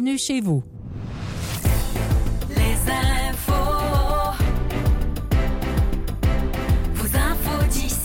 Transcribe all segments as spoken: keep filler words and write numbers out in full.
bienvenue chez vous. Les infos. Vos infos d'ici.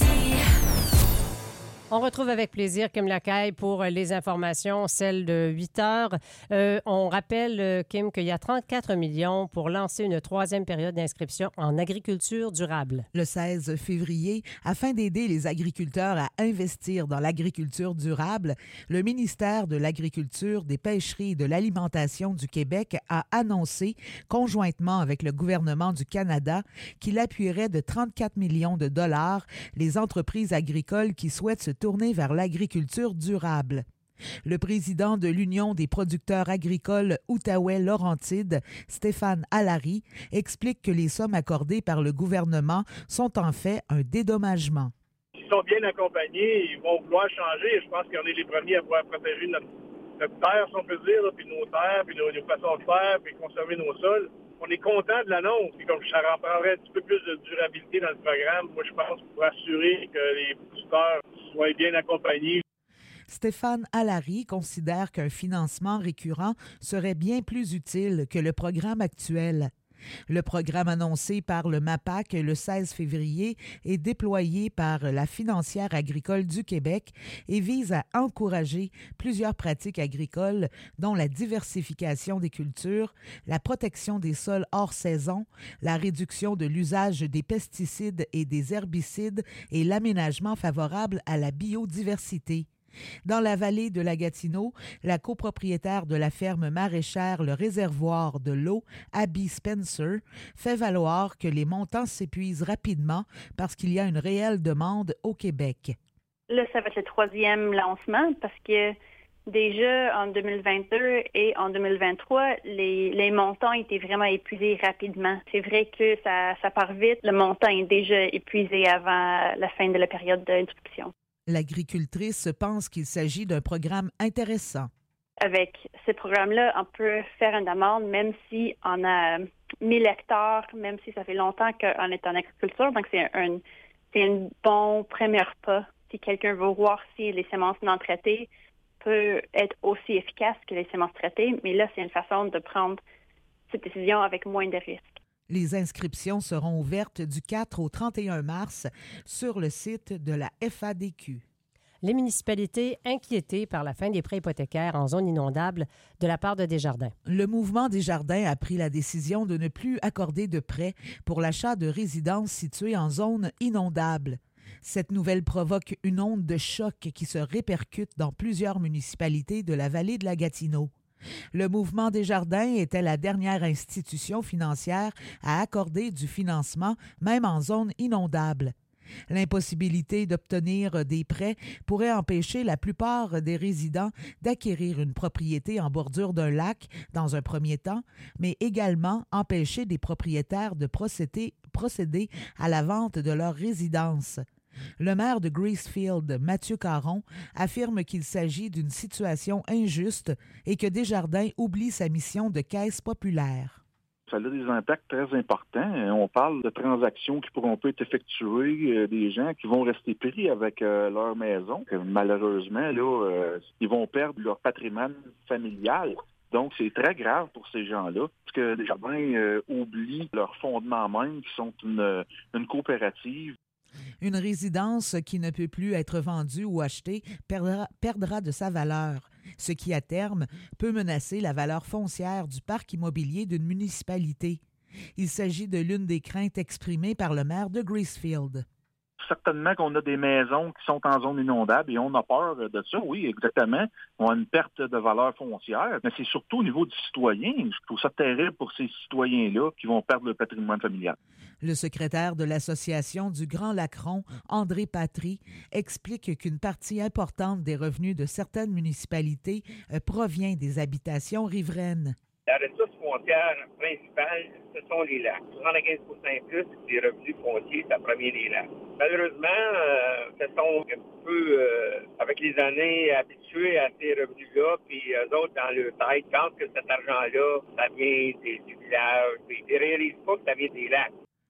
On retrouve avec plaisir Kim Lacaille pour les informations, celles de huit heures. Euh, on rappelle, euh, Kim, qu'il y a trente-quatre millions pour lancer une troisième période d'inscription en agriculture durable. Le seize février, afin d'aider les agriculteurs à investir dans l'agriculture durable, le ministère de l'Agriculture, des Pêcheries et de l'Alimentation du Québec a annoncé, conjointement avec le gouvernement du Canada, qu'il appuierait de trente-quatre millions de dollars les entreprises agricoles qui souhaitent se tourner vers l'agriculture durable. Le président de l'Union des producteurs agricoles Outaouais-Laurentides, Stéphane Allary, explique que les sommes accordées par le gouvernement sont en fait un dédommagement. Ils sont bien accompagnés, ils vont vouloir changer. Je pense qu'on est les premiers à pouvoir protéger notre, notre terre, si on peut dire, là, puis nos terres, puis nos, nos façons de faire, puis conserver nos sols. On est content de l'annonce. Puis comme ça reprendrait un petit peu plus de durabilité dans le programme, moi, je pense, pour assurer que les producteurs soient bien accompagnés. Stéphane Allary considère qu'un financement récurrent serait bien plus utile que le programme actuel. Le programme annoncé par le MAPAC le seize février est déployé par la Financière agricole du Québec et vise à encourager plusieurs pratiques agricoles, dont la diversification des cultures, la protection des sols hors saison, la réduction de l'usage des pesticides et des herbicides et l'aménagement favorable à la biodiversité. Dans la vallée de la Gatineau, la copropriétaire de la ferme maraîchère Le Réservoir de l'eau, Abby Spencer, fait valoir que les montants s'épuisent rapidement parce qu'il y a une réelle demande au Québec. Là, ça va être le troisième lancement parce que déjà en deux mille vingt-deux et en deux mille vingt-trois, les, les montants étaient vraiment épuisés rapidement. C'est vrai que ça, ça part vite. Le montant est déjà épuisé avant la fin de la période d'inscription. L'agricultrice pense qu'il s'agit d'un programme intéressant. Avec ce programme-là, on peut faire une demande même si on a mille hectares, même si ça fait longtemps qu'on est en agriculture. Donc, c'est un, c'est un bon premier pas. Si quelqu'un veut voir si les semences non traitées peuvent être aussi efficaces que les semences traitées, mais là, c'est une façon de prendre cette décision avec moins de risques. Les inscriptions seront ouvertes du quatre au trente et un mars sur le site de la F A D Q. Les municipalités inquiétées par la fin des prêts hypothécaires en zone inondable de la part de Desjardins. Le mouvement Desjardins a pris la décision de ne plus accorder de prêts pour l'achat de résidences situées en zone inondable. Cette nouvelle provoque une onde de choc qui se répercute dans plusieurs municipalités de la vallée de la Gatineau. Le mouvement Desjardins était la dernière institution financière à accorder du financement, même en zone inondable. L'impossibilité d'obtenir des prêts pourrait empêcher la plupart des résidents d'acquérir une propriété en bordure d'un lac dans un premier temps, mais également empêcher des propriétaires de procéder, procéder à la vente de leur résidence. Le maire de Gracefield, Mathieu Caron, affirme qu'il s'agit d'une situation injuste et que Desjardins oublie sa mission de caisse populaire. Ça a des impacts très importants. On parle de transactions qui pourront pas être effectuées, euh, des gens qui vont rester pris avec euh, leur maison. Malheureusement, là, euh, ils vont perdre leur patrimoine familial. Donc, c'est très grave pour ces gens-là, parce que Desjardins euh, oublient leur fondement même, qui sont une, une coopérative. Une résidence qui ne peut plus être vendue ou achetée perdra, perdra de sa valeur, ce qui, à terme, peut menacer la valeur foncière du parc immobilier d'une municipalité. Il s'agit de l'une des craintes exprimées par le maire de Gracefield. Certainement qu'on a des maisons qui sont en zone inondable et on a peur de ça, oui, exactement. On a une perte de valeur foncière, mais c'est surtout au niveau du citoyen. Je trouve ça terrible pour ces citoyens-là qui vont perdre le patrimoine familial. Le secrétaire de l'Association du Grand Lacron, André Patry, explique qu'une partie importante des revenus de certaines municipalités provient des habitations riveraines. La ressource foncière principale, ce sont les lacs. soixante-quinze pour cent plus des revenus fonciers, ça provient des lacs. Malheureusement, euh, ce sont un petit peu, euh, avec les années, habitués à ces revenus-là, puis eux autres, dans leur tête, pensent que cet argent-là, ça vient des, du village. Ils ne réalisent pas que ça vient des lacs.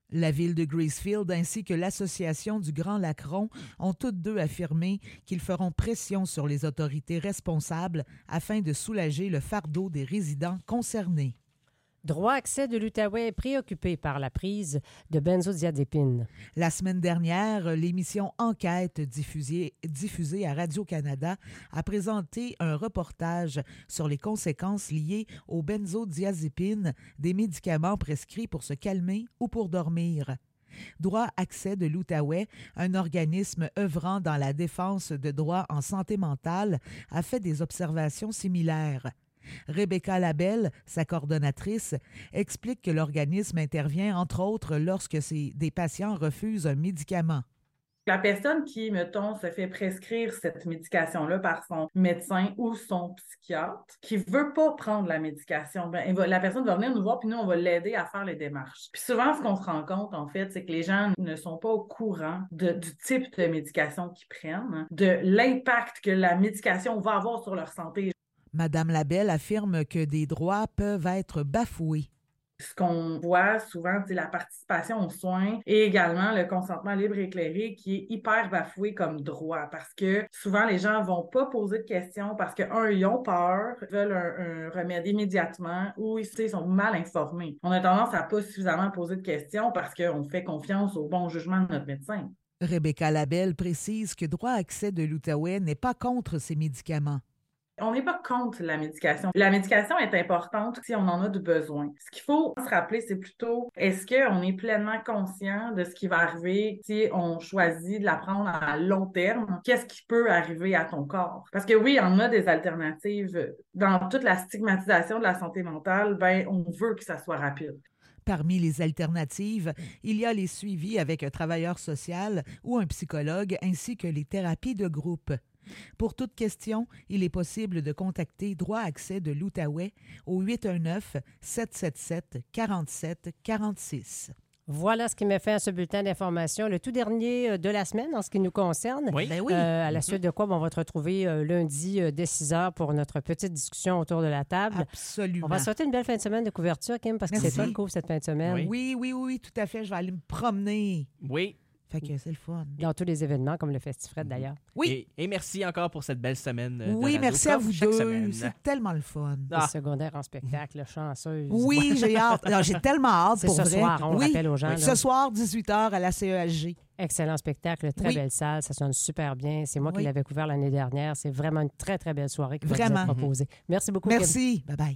La ville de Gracefield ainsi que l'Association du Grand Lacron ont toutes deux affirmé qu'ils feront pression sur les autorités responsables afin de soulager le fardeau des résidents concernés. Droit accès de l'Outaouais est préoccupé par la prise de benzodiazépines. La semaine dernière, l'émission Enquête diffusée, diffusée à Radio-Canada a présenté un reportage sur les conséquences liées aux benzodiazépines, des médicaments prescrits pour se calmer ou pour dormir. Droit accès de l'Outaouais, un organisme œuvrant dans la défense de droits en santé mentale, a fait des observations similaires. Rebecca Labelle, sa coordonnatrice, explique que l'organisme intervient entre autres lorsque des patients refusent un médicament. La personne qui, mettons, se fait prescrire cette médication-là par son médecin ou son psychiatre, qui ne veut pas prendre la médication, ben, va, la personne va venir nous voir, puis nous, on va l'aider à faire les démarches. Puis souvent, ce qu'on se rend compte, en fait, c'est que les gens ne sont pas au courant de, du type de médication qu'ils prennent, de l'impact que la médication va avoir sur leur santé. Madame Labelle affirme que des droits peuvent être bafoués. Ce qu'on voit souvent, c'est la participation aux soins et également le consentement libre et éclairé qui est hyper bafoué comme droit parce que souvent, les gens vont pas poser de questions parce que, un, ils ont peur, ils veulent un, un remède immédiatement ou ils, ils sont mal informés. On a tendance à pas suffisamment poser de questions parce qu'on fait confiance au bon jugement de notre médecin. Rebecca Labelle précise que Droit accès de l'Outaouais n'est pas contre ces médicaments. On n'est pas contre la médication. La médication est importante si on en a de besoin. Ce qu'il faut se rappeler, c'est plutôt est-ce qu'on est pleinement conscient de ce qui va arriver si on choisit de la prendre à long terme? Qu'est-ce qui peut arriver à ton corps? Parce que oui, on a des alternatives. Dans toute la stigmatisation de la santé mentale, ben, on veut que ça soit rapide. Parmi les alternatives, il y a les suivis avec un travailleur social ou un psychologue ainsi que les thérapies de groupe. Pour toute question, il est possible de contacter Droit accès de l'Outaouais au huit un neuf, sept sept sept, quatre sept quatre six. Voilà ce qui met fin à ce bulletin d'information, le tout dernier de la semaine en ce qui nous concerne. Oui. Ben oui. Euh, à la suite de quoi, bon, on va te retrouver euh, lundi euh, dès six heures pour notre petite discussion autour de la table. Absolument. On va souhaiter une belle fin de semaine de couverture, Kim, parce que Merci. c'est toi le couvre cette fin de semaine. Oui. Oui, oui, oui, tout à fait. Je vais aller me promener. Oui. Fait que c'est le fun. Dans tous les événements, comme le Festifred d'ailleurs. Oui. Et, et merci encore pour cette belle semaine. de Oui, radio, merci à comme vous chaque deux. semaine. C'est tellement le fun. Ah. Les secondaires en spectacle, chanceuse. Oui, j'ai hâte. Non, j'ai tellement hâte C'est pour ce vrai. soir, on le oui. rappelle aux gens. Oui. là. Ce soir, dix-huit heures à la C E H G. Excellent spectacle, très Oui. belle salle, ça sonne super bien. C'est moi Oui. qui l'avais couvert l'année dernière. C'est vraiment une très, très belle soirée qui va vous Vraiment. être proposée. Merci beaucoup, Kim. Merci. Bye-bye.